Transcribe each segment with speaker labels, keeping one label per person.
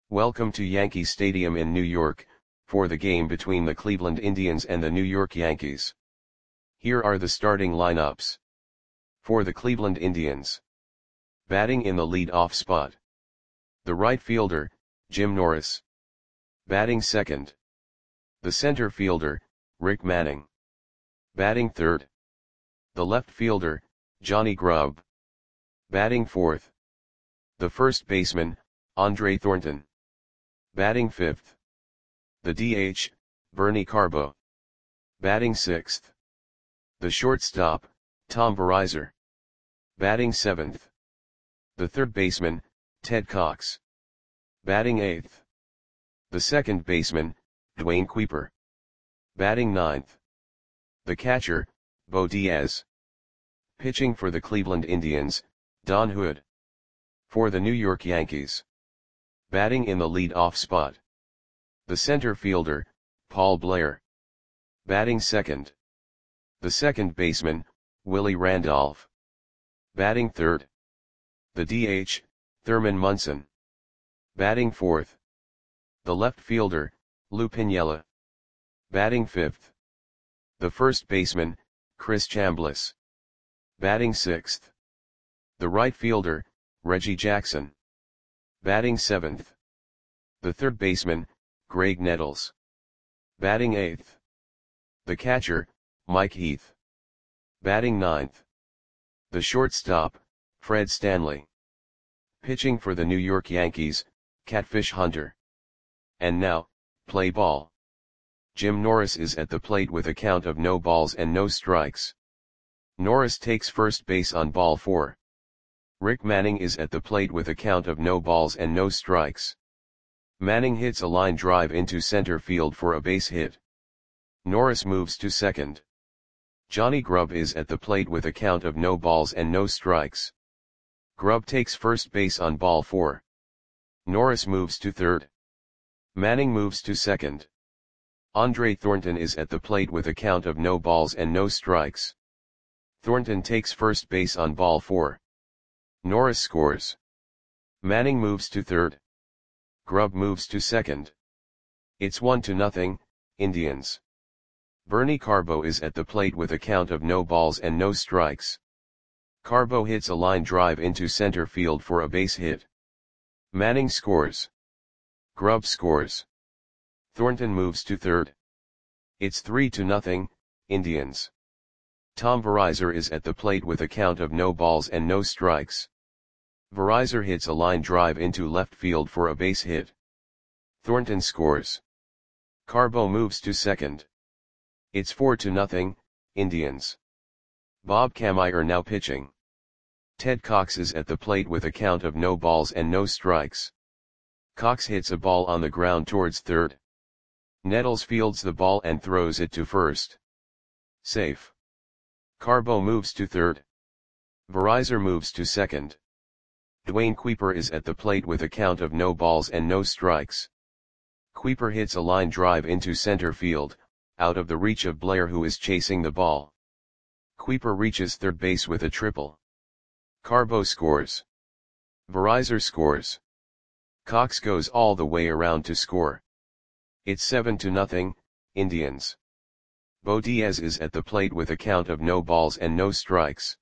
Speaker 1: Welcome to Yankee Stadium in New York, for the game between the Cleveland Indians and the New York Yankees. Here are the starting lineups. For the Cleveland Indians. Batting in the lead-off spot. The right fielder, Jim Norris. Batting second. The center fielder, Rick Manning. Batting third. The left fielder, Johnny Grubb. Batting fourth. The first baseman, Andre Thornton. Batting fifth. The DH, Bernie Carbo. Batting sixth. The shortstop, Tom Verizar. Batting seventh. The third baseman, Ted Cox. Batting eighth. The second baseman, Dwayne Kuiper. Batting ninth. The catcher, Bo Diaz. Pitching for the Cleveland Indians, Don Hood. For the New York Yankees. Batting in the lead-off spot. The center fielder, Paul Blair. Batting second. The second baseman, Willie Randolph. Batting third. The DH, Thurman Munson. Batting fourth. The left fielder, Lou Piniella. Batting fifth. The first baseman, Chris Chambliss. Batting sixth. The right fielder, Reggie Jackson. Batting seventh. The third baseman, Greg Nettles. Batting eighth. The catcher, Mike Heath. Batting ninth. The shortstop, Fred Stanley. Pitching for the New York Yankees, Catfish Hunter. And now, play ball. Jim Norris is at the plate with a count of no balls and no strikes. Norris takes first base on ball 4. Rick Manning is at the plate with a count of no balls and no strikes. Manning hits a line drive into center field for a base hit. Norris moves to second. Johnny Grubb is at the plate with a count of no balls and no strikes. Grubb takes first base on ball 4. Norris moves to third. Manning moves to second. Andre Thornton is at the plate with a count of no balls and no strikes. Thornton takes first base on ball 4. Norris scores. Manning moves to third. Grubb moves to second. It's 1-0, Indians. Bernie Carbo is at the plate with a count of no balls and no strikes. Carbo hits a line drive into center field for a base hit. Manning scores. Grubb scores. Thornton moves to third. It's 3-0, Indians. Tom Verizar is at the plate with a count of no balls and no strikes. Verizar hits a line drive into left field for a base hit. Thornton scores. Carbo moves to second. It's 4-0, Indians. Bob Kamier now pitching. Ted Cox is at the plate with a count of no balls and no strikes. Cox hits a ball on the ground towards third. Nettles fields the ball and throws it to first. Safe. Carbo moves to third. Verizar moves to second. Dwayne Kuiper is at the plate with a count of no balls and no strikes. Kuiper hits a line drive into center field, out of the reach of Blair, who is chasing the ball. Kuiper reaches third base with a triple. Carbo scores. Verizar scores. Cox goes all the way around to score. It's 7-0, Indians. Bo Diaz is at the plate with a count of no balls and no strikes.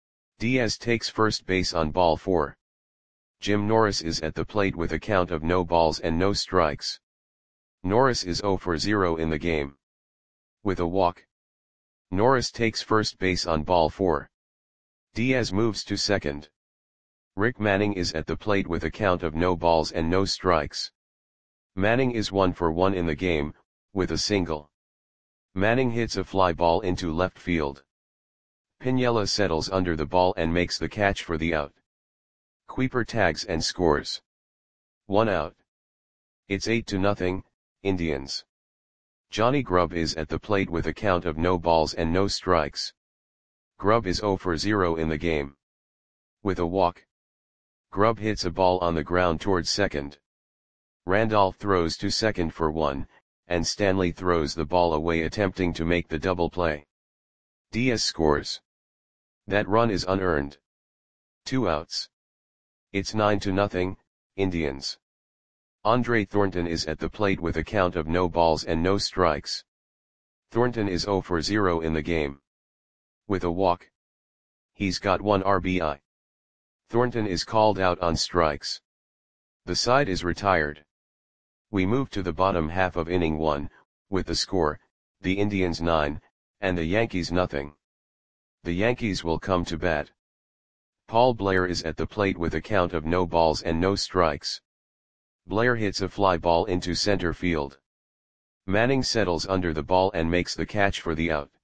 Speaker 1: Diaz takes first base on ball 4. Jim Norris is at the plate with a count of no balls and no strikes. Norris is 0-for-0 in the game. With a walk. Norris takes first base on ball 4. Diaz moves to second. Rick Manning is at the plate with a count of no balls and no strikes. Manning is 1-for-1 in the game, with a single. Manning hits a fly ball into left field. Piniella settles under the ball and makes the catch for the out. Kuiper tags and scores. 1 out. It's 8-0, Indians. Johnny Grubb is at the plate with a count of no balls and no strikes. Grubb is 0-for-0 in the game. With a walk. Grubb hits a ball on the ground towards second. Randolph throws to second for 1, and Stanley throws the ball away attempting to make the double play. Diaz scores. That run is unearned. 2 outs. It's 9-0, Indians. Andre Thornton is at the plate with a count of no balls and no strikes. Thornton is 0 for 0 in the game. With a walk. He's got 1 RBI. Thornton is called out on strikes. The side is retired. We move to the bottom half of inning 1, with the score, the Indians 9, and the Yankees nothing. The Yankees will come to bat. Paul Blair is at the plate with a count of no balls and no strikes. Blair hits a fly ball into center field. Manning settles under the ball and makes the catch for the out.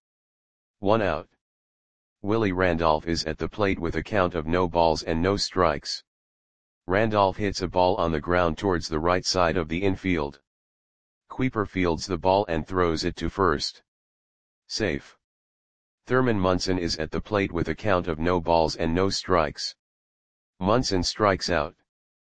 Speaker 1: 1 out. Willie Randolph is at the plate with a count of no balls and no strikes. Randolph hits a ball on the ground towards the right side of the infield. Kuiper fields the ball and throws it to first. Safe. Thurman Munson is at the plate with a count of no balls and no strikes. Munson strikes out.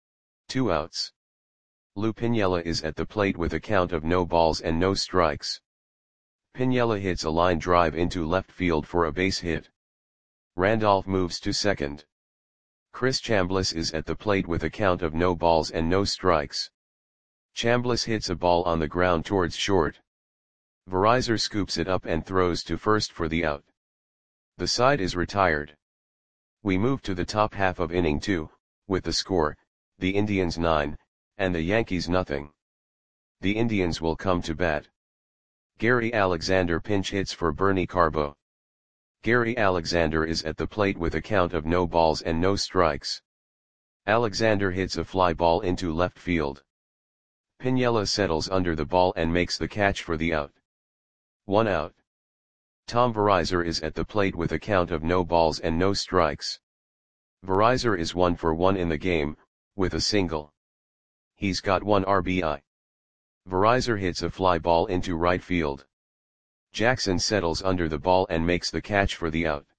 Speaker 1: 2 outs. Lou Piniella is at the plate with a count of no balls and no strikes. Piniella hits a line drive into left field for a base hit. Randolph moves to second. Chris Chambliss is at the plate with a count of no balls and no strikes. Chambliss hits a ball on the ground towards short. Verizar scoops it up and throws to first for the out. The side is retired. We move to the top half of inning 2, with the score, the Indians 9, and the Yankees nothing. The Indians will come to bat. Gary Alexander pinch hits for Bernie Carbo. Gary Alexander is at the plate with a count of no balls and no strikes. Alexander hits a fly ball into left field. Piniella settles under the ball and makes the catch for the out. 1 out. Tom Verizar is at the plate with a count of no balls and no strikes. Verizar is 1 for 1 in the game, with a single. He's got 1 RBI. Verizar hits a fly ball into right field. Jackson settles under the ball and makes the catch for the out.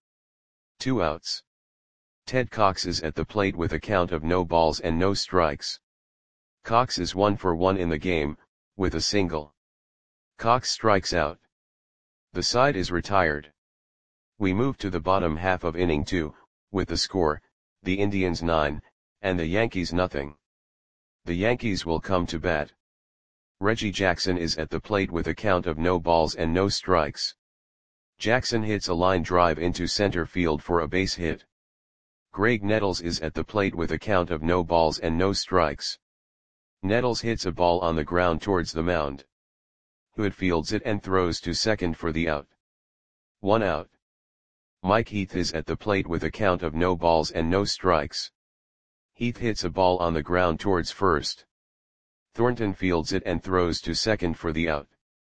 Speaker 1: 2 outs. Ted Cox is at the plate with a count of no balls and no strikes. Cox is 1 for 1 in the game, with a single. Cox strikes out. The side is retired. We move to the bottom half of inning 2, with the score, the Indians 9, and the Yankees nothing. The Yankees will come to bat. Reggie Jackson is at the plate with a count of no balls and no strikes. Jackson hits a line drive into center field for a base hit. Greg Nettles is at the plate with a count of no balls and no strikes. Nettles hits a ball on the ground towards the mound. Hood fields it and throws to second for the out. 1 out. Mike Heath is at the plate with a count of no balls and no strikes. Heath hits a ball on the ground towards first. Thornton fields it and throws to second for the out.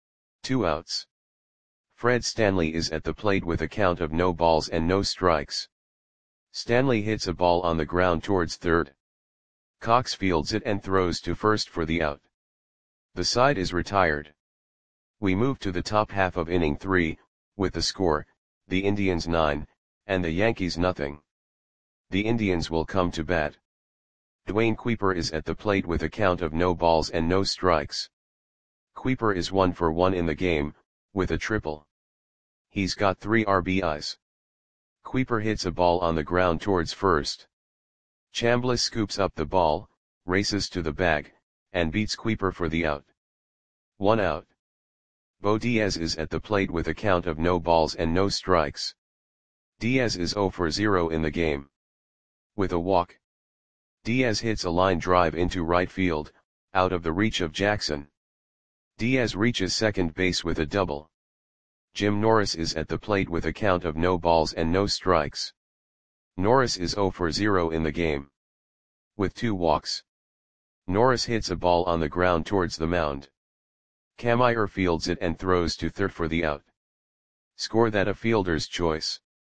Speaker 1: 2 outs. Fred Stanley is at the plate with a count of no balls and no strikes. Stanley hits a ball on the ground towards third. Cox fields it and throws to first for the out. The side is retired. We move to the top half of inning 3, with the score, the Indians 9, and the Yankees nothing. The Indians will come to bat. Dwayne Kuiper is at the plate with a count of no balls and no strikes. Kuiper is 1 for 1 in the game, with a triple. He's got 3 RBIs. Kuiper hits a ball on the ground towards first. Chambliss scoops up the ball, races to the bag, and beats Kuiper for the out. 1 out. Bo Diaz is at the plate with a count of no balls and no strikes. Diaz is 0 for 0 in the game. With a walk. Diaz hits a line drive into right field, out of the reach of Jackson. Diaz reaches second base with a double. Jim Norris is at the plate with a count of no balls and no strikes. Norris is 0 for 0 in the game. With 2 walks. Norris hits a ball on the ground towards the mound. Kamier fields it and throws to third for the out. Score that a fielder's choice.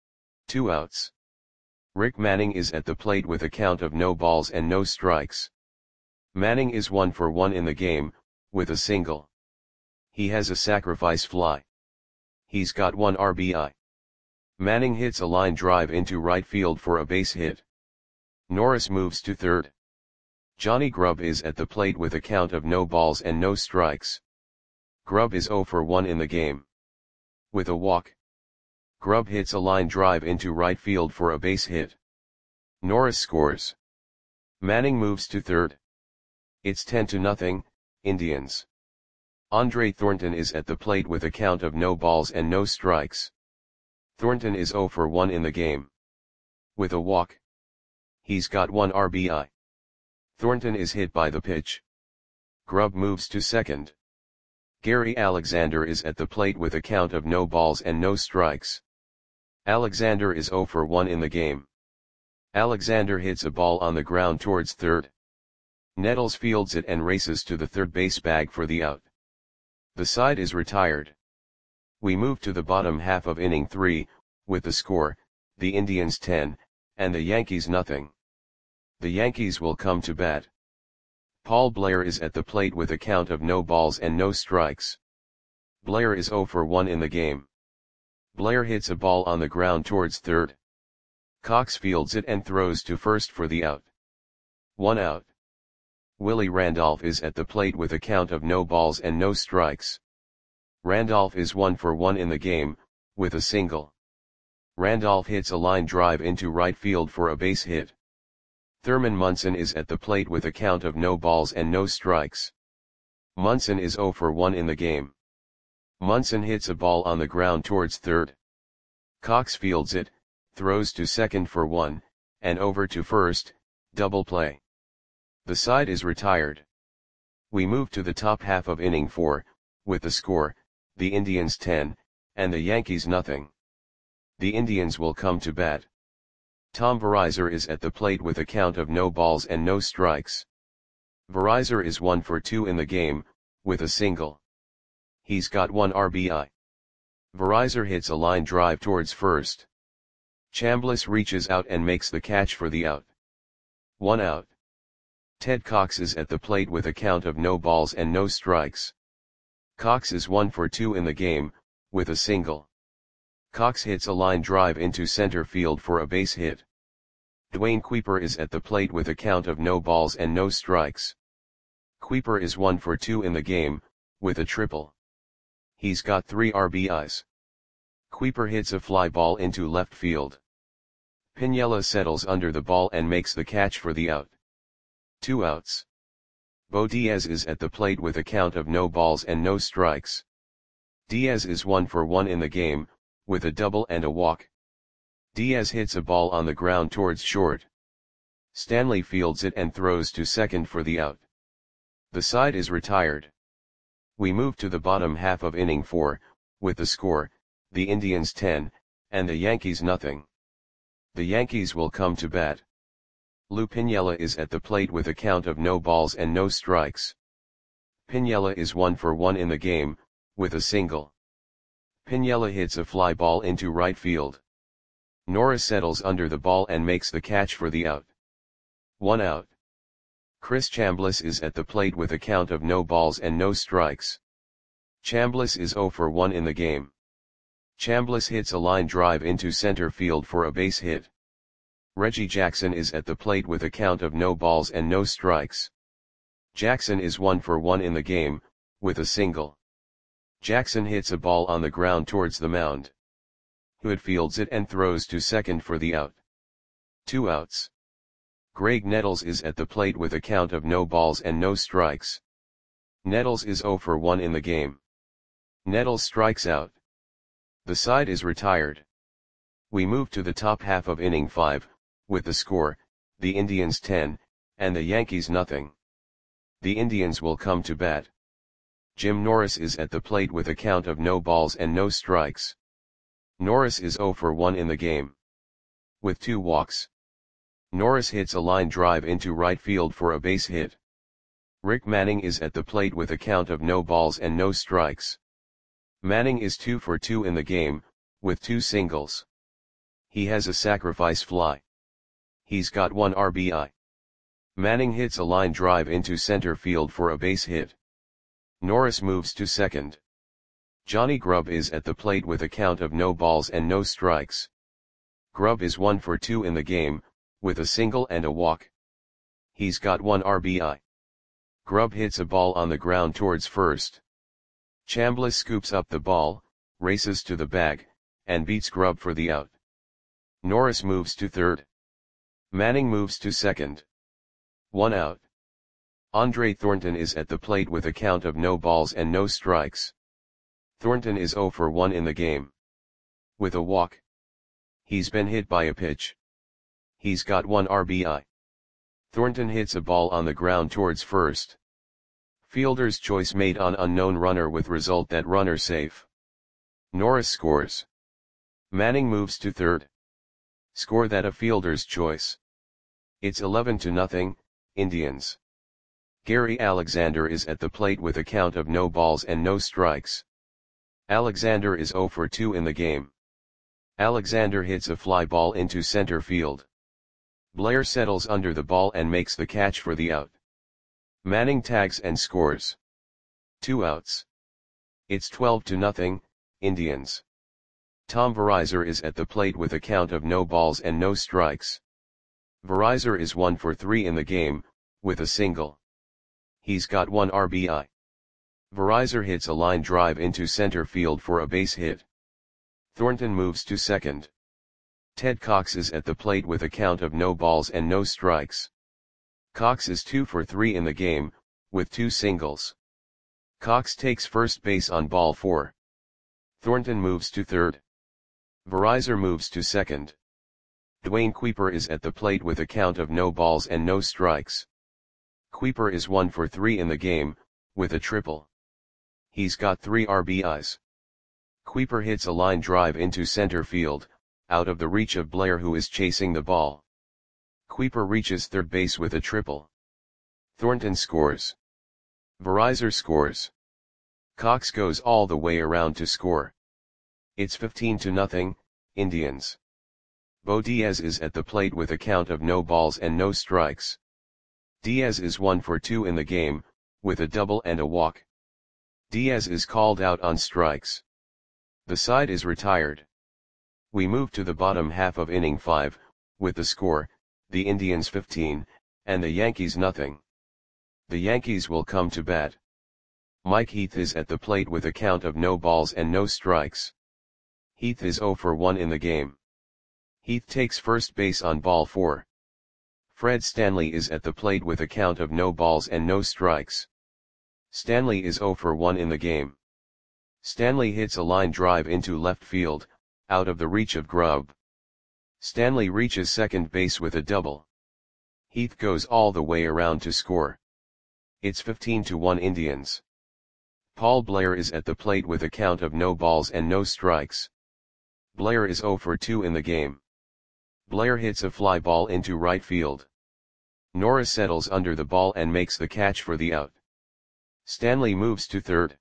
Speaker 1: 2 outs. Rick Manning is at the plate with a count of no balls and no strikes. Manning is 1 for 1 in the game, with a single. He has a sacrifice fly. He's got 1 RBI. Manning hits a line drive into right field for a base hit. Norris moves to third. Johnny Grubb is at the plate with a count of no balls and no strikes. Grubb is 0 for 1 in the game. With a walk. Grubb hits a line drive into right field for a base hit. Norris scores. Manning moves to third. It's 10-0, Indians. Andre Thornton is at the plate with a count of no balls and no strikes. Thornton is 0 for 1 in the game. With a walk. He's got 1 RBI. Thornton is hit by the pitch. Grubb moves to second. Gary Alexander is at the plate with a count of no balls and no strikes. Alexander is 0 for 1 in the game. Alexander hits a ball on the ground towards third. Nettles fields it and races to the third base bag for the out. The side is retired. We move to the bottom half of inning 3, with the score, the Indians 10, and the Yankees nothing. The Yankees will come to bat. Paul Blair is at the plate with a count of no balls and no strikes. Blair is 0 for 1 in the game. Blair hits a ball on the ground towards third. Cox fields it and throws to first for the out. 1 out. Willie Randolph is at the plate with a count of no balls and no strikes. Randolph is 1 for 1 in the game, with a single. Randolph hits a line drive into right field for a base hit. Thurman Munson is at the plate with a count of no balls and no strikes. Munson is 0 for 1 in the game. Munson hits a ball on the ground towards third. Cox fields it, throws to second for 1, and over to first, double play. The side is retired. We move to the top half of inning 4, with the score, the Indians 10, and the Yankees nothing. The Indians will come to bat. Tom Verizar is at the plate with a count of no balls and no strikes. Verizar is 1 for 2 in the game, with a single. He's got 1 RBI. Verizar hits a line drive towards first. Chambliss reaches out and makes the catch for the out. 1 out. Ted Cox is at the plate with a count of no balls and no strikes. Cox is 1 for 2 in the game, with a single. Cox hits a line drive into center field for a base hit. Dwayne Kuiper is at the plate with a count of no balls and no strikes. Kuiper is 1 for 2 in the game, with a triple. He's got 3 RBIs. Kuiper hits a fly ball into left field. Piniella settles under the ball and makes the catch for the out. 2 outs. Bo Diaz is at the plate with a count of no balls and no strikes. Diaz is 1 for 1 in the game, with a double and a walk. Diaz hits a ball on the ground towards short. Stanley fields it and throws to second for the out. The side is retired. We move to the bottom half of inning 4, with the score, the Indians 10, and the Yankees nothing. The Yankees will come to bat. Lou Piniella is at the plate with a count of no balls and no strikes. Piniella is 1 for 1 in the game, with a single. Piniella hits a fly ball into right field. Norris settles under the ball and makes the catch for the out. 1 out. Chris Chambliss is at the plate with a count of no balls and no strikes. Chambliss is 0 for 1 in the game. Chambliss hits a line drive into center field for a base hit. Reggie Jackson is at the plate with a count of no balls and no strikes. Jackson is 1 for 1 in the game, with a single. Jackson hits a ball on the ground towards the mound. Hood fields it and throws to second for the out. 2 outs. Greg Nettles is at the plate with a count of no balls and no strikes. Nettles is 0 for 1 in the game. Nettles strikes out. The side is retired. We move to the top half of inning 5, with the score, the Indians 10, and the Yankees nothing. The Indians will come to bat. Jim Norris is at the plate with a count of no balls and no strikes. Norris is 0 for 1 in the game. With 2 walks. Norris hits a line drive into right field for a base hit. Rick Manning is at the plate with a count of no balls and no strikes. Manning is 2 for 2 in the game, with 2 singles. He has a sacrifice fly. He's got 1 RBI. Manning hits a line drive into center field for a base hit. Norris moves to second. Johnny Grubb is at the plate with a count of no balls and no strikes. Grubb is 1 for 2 in the game, with a single and a walk. He's got 1 RBI. Grubb hits a ball on the ground towards first. Chambliss scoops up the ball, races to the bag, and beats Grubb for the out. Norris moves to third. Manning moves to second. 1 out. Andre Thornton is at the plate with a count of no balls and no strikes. Thornton is 0 for 1 in the game. With a walk. He's been hit by a pitch. He's got 1 RBI. Thornton hits a ball on the ground towards first. Fielder's choice made on unknown runner with result that runner safe. Norris scores. Manning moves to third. Score that a fielder's choice. It's 11-0, Indians. Gary Alexander is at the plate with a count of no balls and no strikes. Alexander is 0 for 2 in the game. Alexander hits a fly ball into center field. Blair settles under the ball and makes the catch for the out. Manning tags and scores. 2 outs. It's 12-0, Indians. Tom Verizor is at the plate with a count of no balls and no strikes. Verizor is 1 for 3 in the game, with a single. He's got 1 RBI. Verizor hits a line drive into center field for a base hit. Thornton moves to second. Ted Cox is at the plate with a count of no balls and no strikes. Cox is 2 for 3 in the game, with 2 singles. Cox takes first base on ball 4. Thornton moves to third. Verizor moves to second. Dwayne Kuiper is at the plate with a count of no balls and no strikes. Kuiper is 1 for 3 in the game, with a triple. He's got 3 RBIs. Kuiper hits a line drive into center field, out of the reach of Blair who is chasing the ball. Kuiper reaches third base with a triple. Thornton scores. Verizor scores. Cox goes all the way around to score. It's 15-0, Indians. Bo Diaz is at the plate with a count of no balls and no strikes. Diaz is 1 for 2 in the game, with a double and a walk. Diaz is called out on strikes. The side is retired. We move to the bottom half of inning 5, with the score, the Indians 15, and the Yankees nothing. The Yankees will come to bat. Mike Heath is at the plate with a count of no balls and no strikes. Heath is 0 for 1 in the game. Heath takes first base on ball 4. Fred Stanley is at the plate with a count of no balls and no strikes. Stanley is 0 for 1 in the game. Stanley hits a line drive into left field, out of the reach of Grubb. Stanley reaches second base with a double. Heath goes all the way around to score. It's 15-1 Indians. Paul Blair is at the plate with a count of no balls and no strikes. Blair is 0 for 2 in the game. Blair hits a fly ball into right field. Norris settles under the ball and makes the catch for the out. Stanley moves to third.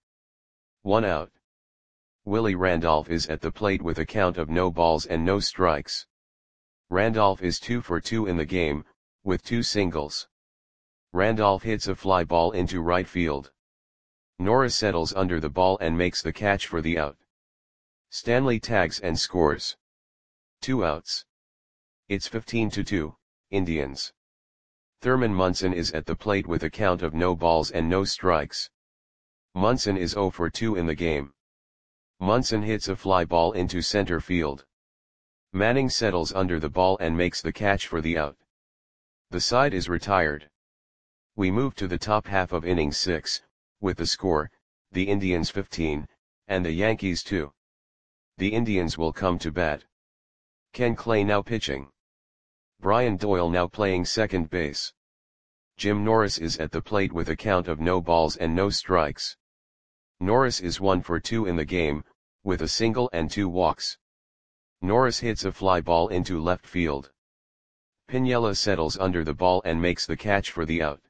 Speaker 1: 1 out. Willie Randolph is at the plate with a count of no balls and no strikes. Randolph is 2 for 2 in the game, with 2 singles. Randolph hits a fly ball into right field. Norris settles under the ball and makes the catch for the out. Stanley tags and scores. 2 outs. It's 15-2, Indians. Thurman Munson is at the plate with a count of no balls and no strikes. Munson is 0 for 2 in the game. Munson hits a fly ball into center field. Manning settles under the ball and makes the catch for the out. The side is retired. We move to the top half of inning 6, with the score, the Indians 15, and the Yankees 2. The Indians will come to bat. Ken Clay now pitching. Brian Doyle now playing second base. Jim Norris is at the plate with a count of no balls and no strikes. Norris is 1 for 2 in the game, with a single and 2 walks. Norris hits a fly ball into left field. Piniella settles under the ball and makes the catch for the out.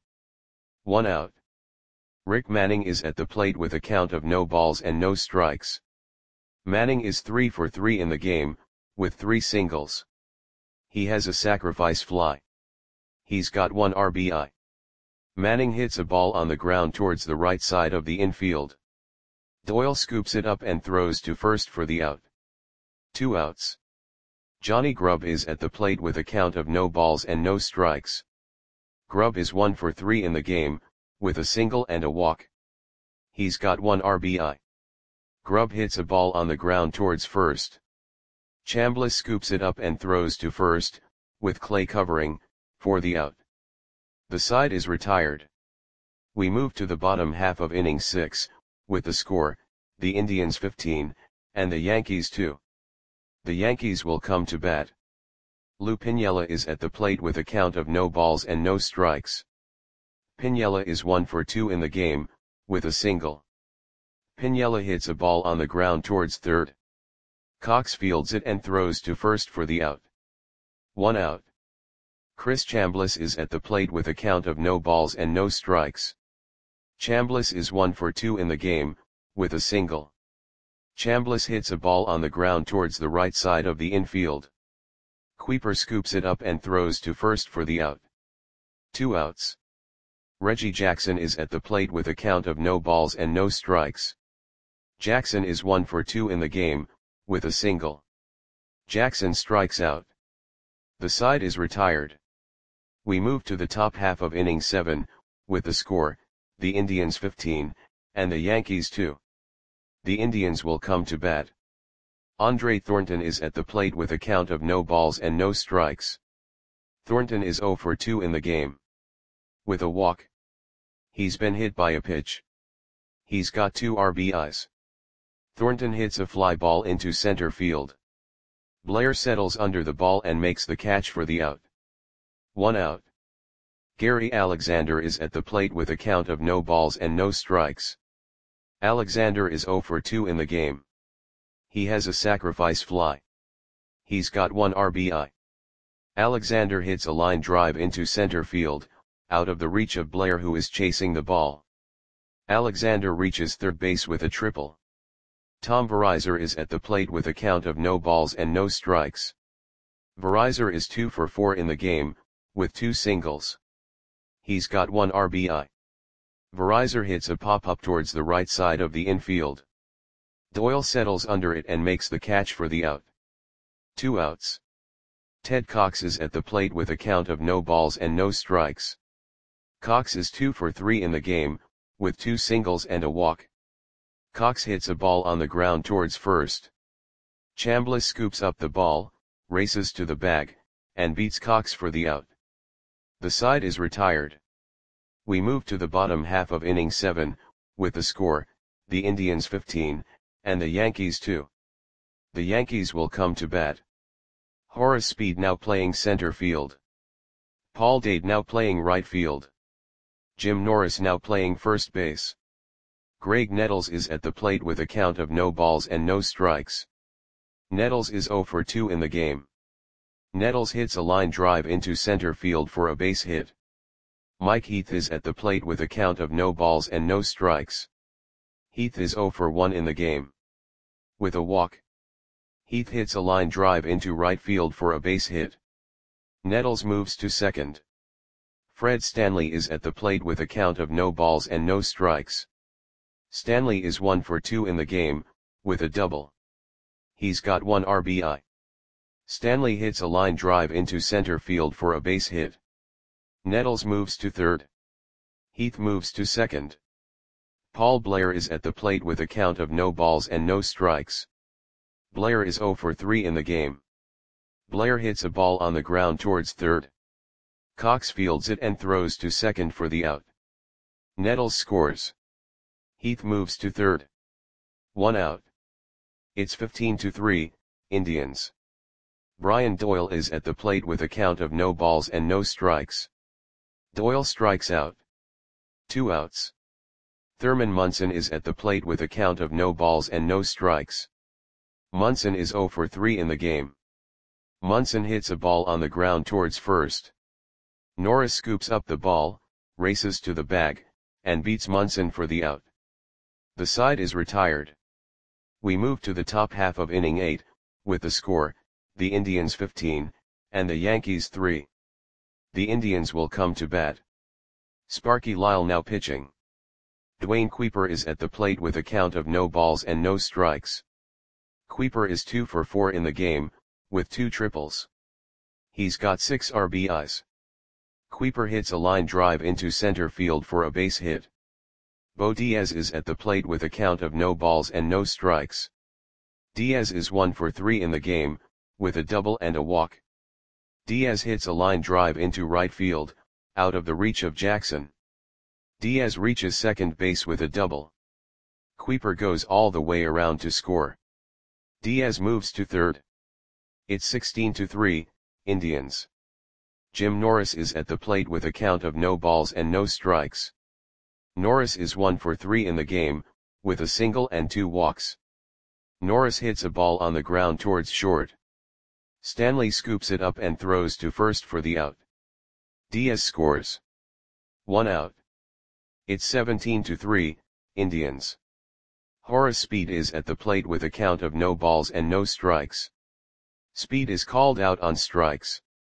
Speaker 1: 1 out. Rick Manning is at the plate with a count of no balls and no strikes. Manning is 3 for 3 in the game, with 3 singles. He has a sacrifice fly. He's got 1 RBI. Manning hits a ball on the ground towards the right side of the infield. Doyle scoops it up and throws to first for the out. 2 outs. Johnny Grubb is at the plate with a count of no balls and no strikes. Grubb is 1 for 3 in the game, with a single and a walk. He's got 1 RBI. Grubb hits a ball on the ground towards first. Chambliss scoops it up and throws to first, with Clay covering, for the out. The side is retired. We move to the bottom half of inning 6, with the score, the Indians 15, and the Yankees 2. The Yankees will come to bat. Lou Piniella is at the plate with a count of no balls and no strikes. Piniella is 1 for 2 in the game, with a single. Piniella hits a ball on the ground towards third. Cox fields it and throws to first for the out. 1 out. Chris Chambliss is at the plate with a count of no balls and no strikes. Chambliss is 1 for 2 in the game, with a single. Chambliss hits a ball on the ground towards the right side of the infield. Kuiper scoops it up and throws to first for the out. 2 outs. Reggie Jackson is at the plate with a count of no balls and no strikes. Jackson is 1 for 2 in the game, with a single. Jackson strikes out. The side is retired. We move to the top half of inning 7, with the score, the Indians 15, and the Yankees 2. The Indians will come to bat. Andre Thornton is at the plate with a count of no balls and no strikes. Thornton is 0 for 2 in the game. With a walk. He's been hit by a pitch. He's got 2 RBIs. Thornton hits a fly ball into center field. Blair settles under the ball and makes the catch for the out. 1 out. Gary Alexander is at the plate with a count of no balls and no strikes. Alexander is 0 for 2 in the game. He has a sacrifice fly. He's got 1 RBI. Alexander hits a line drive into center field, out of the reach of Blair, who is chasing the ball. Alexander reaches third base with a triple. Tom Verizzer is at the plate with a count of no balls and no strikes. Verizzer is 2 for 4 in the game, with 2 singles. He's got 1 RBI. Verizzer hits a pop-up towards the right side of the infield. Doyle settles under it and makes the catch for the out. 2 outs. Ted Cox is at the plate with a count of no balls and no strikes. Cox is 2 for 3 in the game, with 2 singles and a walk. Cox hits a ball on the ground towards first. Chambliss scoops up the ball, races to the bag, and beats Cox for the out. The side is retired. We move to the bottom half of inning 7, with the score, the Indians 15, and the Yankees 2. The Yankees will come to bat. Horace Speed now playing center field. Paul Dade now playing right field. Jim Norris now playing first base. Greg Nettles is at the plate with a count of no balls and no strikes. Nettles is 0 for 2 in the game. Nettles hits a line drive into center field for a base hit. Mike Heath is at the plate with a count of no balls and no strikes. Heath is 0 for 1 in the game. With a walk. Heath hits a line drive into right field for a base hit. Nettles moves to second. Fred Stanley is at the plate with a count of no balls and no strikes. Stanley is 1 for 2 in the game, with a double. He's got 1 RBI. Stanley hits a line drive into center field for a base hit. Nettles moves to third. Heath moves to second. Paul Blair is at the plate with a count of no balls and no strikes. Blair is 0 for 3 in the game. Blair hits a ball on the ground towards third. Cox fields it and throws to second for the out. Nettles scores. Heath moves to third. 1 out. It's 15-3, Indians. Brian Doyle is at the plate with a count of no balls and no strikes. Doyle strikes out. 2 outs. Thurman Munson is at the plate with a count of no balls and no strikes. Munson is 0 for 3 in the game. Munson hits a ball on the ground towards first. Norris scoops up the ball, races to the bag, and beats Munson for the out. The side is retired. We move to the top half of inning 8, with the score, the Indians 15, and the Yankees 3. The Indians will come to bat. Sparky Lyle now pitching. Dwayne Kuiper is at the plate with a count of no balls and no strikes. Kuiper is 2 for 4 in the game, with 2 triples. He's got 6 RBIs. Kuiper hits a line drive into center field for a base hit. Bo Diaz is at the plate with a count of no balls and no strikes. Diaz is 1 for 3 in the game, with a double and a walk. Diaz hits a line drive into right field, out of the reach of Jackson. Diaz reaches second base with a double. Kuiper goes all the way around to score. Diaz moves to third. It's 16-3, Indians. Jim Norris is at the plate with a count of no balls and no strikes. Norris is 1 for 3 in the game, with a single and 2 walks. Norris hits a ball on the ground towards short. Stanley scoops it up and throws to first for the out. Diaz scores. 1 out. It's 17-3, Indians. Horace Speed is at the plate with a count of no balls and no strikes. Speed is called out on strikes.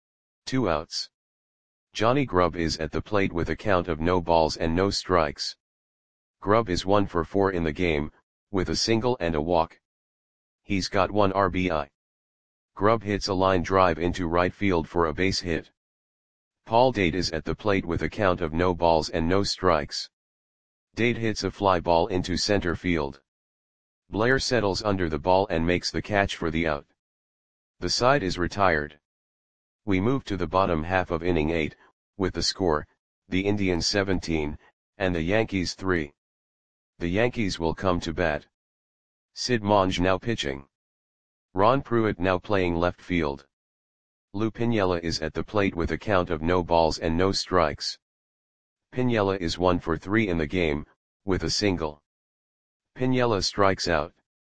Speaker 1: 2 outs. Johnny Grubb is at the plate with a count of no balls and no strikes. Grubb is 1 for 4 in the game, with a single and a walk. He's got 1 RBI. Grubb hits a line drive into right field for a base hit. Paul Dade is at the plate with a count of no balls and no strikes. Dade hits a fly ball into center field. Blair settles under the ball and makes the catch for the out. The side is retired. We move to the bottom half of inning 8, with the score, the Indians 17, and the Yankees 3. The Yankees will come to bat. Sid Monge now pitching. Ron Pruitt now playing left field. Lou Piniella is at the plate with a count of no balls and no strikes. Piniella is 1 for 3 in the game, with a single. Piniella strikes out.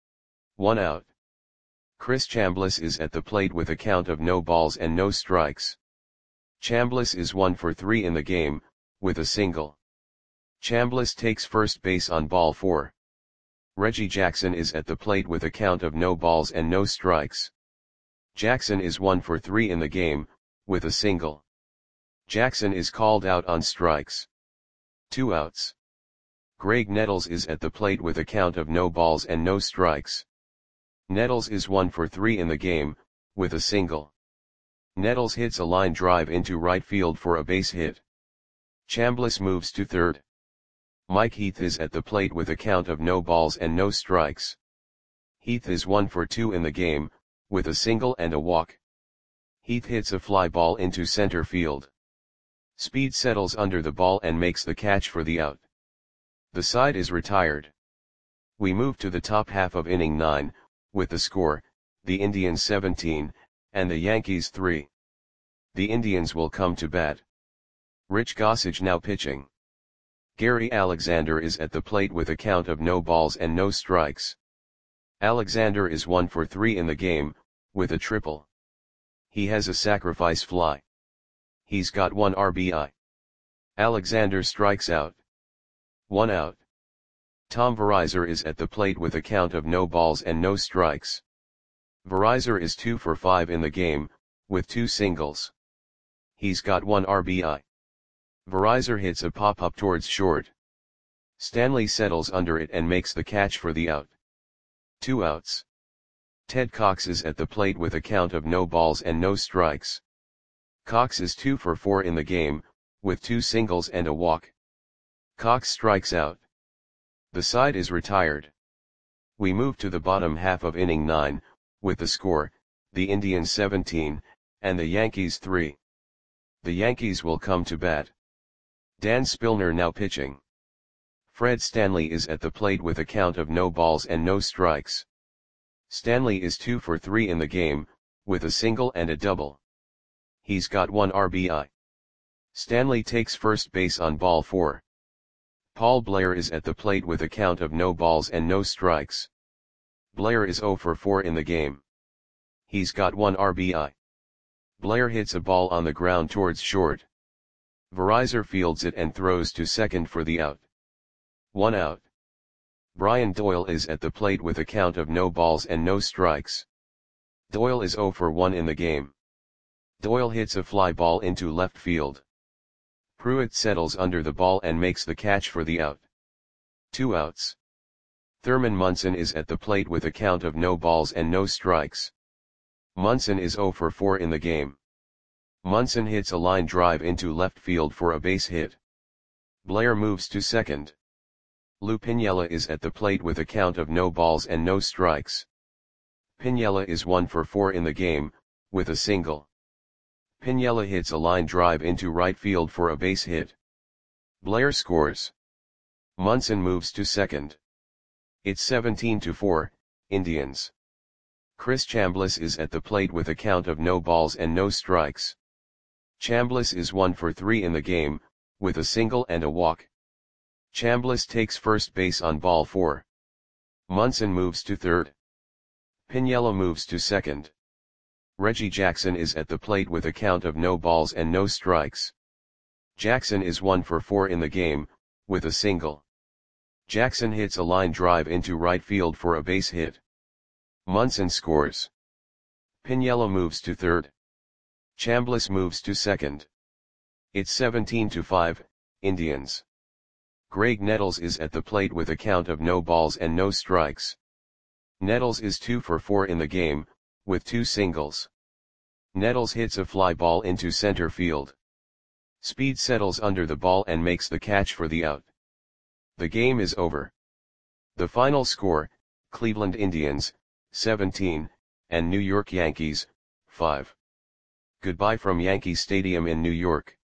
Speaker 1: 1 out. Chris Chambliss is at the plate with a count of no balls and no strikes. Chambliss is 1 for 3 in the game, with a single. Chambliss takes first base on ball 4. Reggie Jackson is at the plate with a count of no balls and no strikes. Jackson is 1 for 3 in the game, with a single. Jackson is called out on strikes. 2 outs. Greg Nettles is at the plate with a count of no balls and no strikes. Nettles is 1 for 3 in the game, with a single. Nettles hits a line drive into right field for a base hit. Chambliss moves to third. Mike Heath is at the plate with a count of no balls and no strikes. Heath is 1 for 2 in the game, with a single and a walk. Heath hits a fly ball into center field. Speed settles under the ball and makes the catch for the out. The side is retired. We move to the top half of inning 9, with the score, the Indians 17, and the Yankees 3. The Indians will come to bat. Rich Gossage now pitching. Gary Alexander is at the plate with a count of no balls and no strikes. Alexander is 1 for 3 in the game, with a triple. He has a sacrifice fly. He's got 1 RBI. Alexander strikes out. 1 out. Tom Verizar is at the plate with a count of no balls and no strikes. Verizar is 2 for 5 in the game, with 2 singles. He's got 1 RBI. Verizar hits a pop-up towards short. Stanley settles under it and makes the catch for the out. 2 outs. Ted Cox is at the plate with a count of no balls and no strikes. Cox is 2 for 4 in the game, with 2 singles and a walk. Cox strikes out. The side is retired. We move to the bottom half of inning 9, with the score, the Indians 17, and the Yankees 3. The Yankees will come to bat. Dan Spillner now pitching. Fred Stanley is at the plate with a count of no balls and no strikes. Stanley is 2 for 3 in the game, with a single and a double. He's got 1 RBI. Stanley takes first base on ball 4. Paul Blair is at the plate with a count of no balls and no strikes. Blair is 0 for 4 in the game. He's got 1 RBI. Blair hits a ball on the ground towards short. Verizar fields it and throws to second for the out. 1 out. Brian Doyle is at the plate with a count of no balls and no strikes. Doyle is 0 for 1 in the game. Doyle hits a fly ball into left field. Pruitt settles under the ball and makes the catch for the out. 2 outs. Thurman Munson is at the plate with a count of no balls and no strikes. Munson is 0 for 4 in the game. Munson hits a line drive into left field for a base hit. Blair moves to second. Lou Piniella is at the plate with a count of no balls and no strikes. Piniella is 1 for 4 in the game, with a single. Piniella hits a line drive into right field for a base hit. Blair scores. Munson moves to second. It's 17-4, Indians. Chris Chambliss is at the plate with a count of no balls and no strikes. Chambliss is 1 for 3 in the game, with a single and a walk. Chambliss takes first base on ball 4. Munson moves to third. Piniella moves to second. Reggie Jackson is at the plate with a count of no balls and no strikes. Jackson is 1 for 4 in the game, with a single. Jackson hits a line drive into right field for a base hit. Munson scores. Piniella moves to third. Chambliss moves to second. It's 17-5, Indians. Greg Nettles is at the plate with a count of no balls and no strikes. Nettles is 2 for 4 in the game, with 2 singles. Nettles hits a fly ball into center field. Speed settles under the ball and makes the catch for the out. The game is over. The final score, Cleveland Indians, 17, and New York Yankees, 5. Goodbye from Yankee Stadium in New York.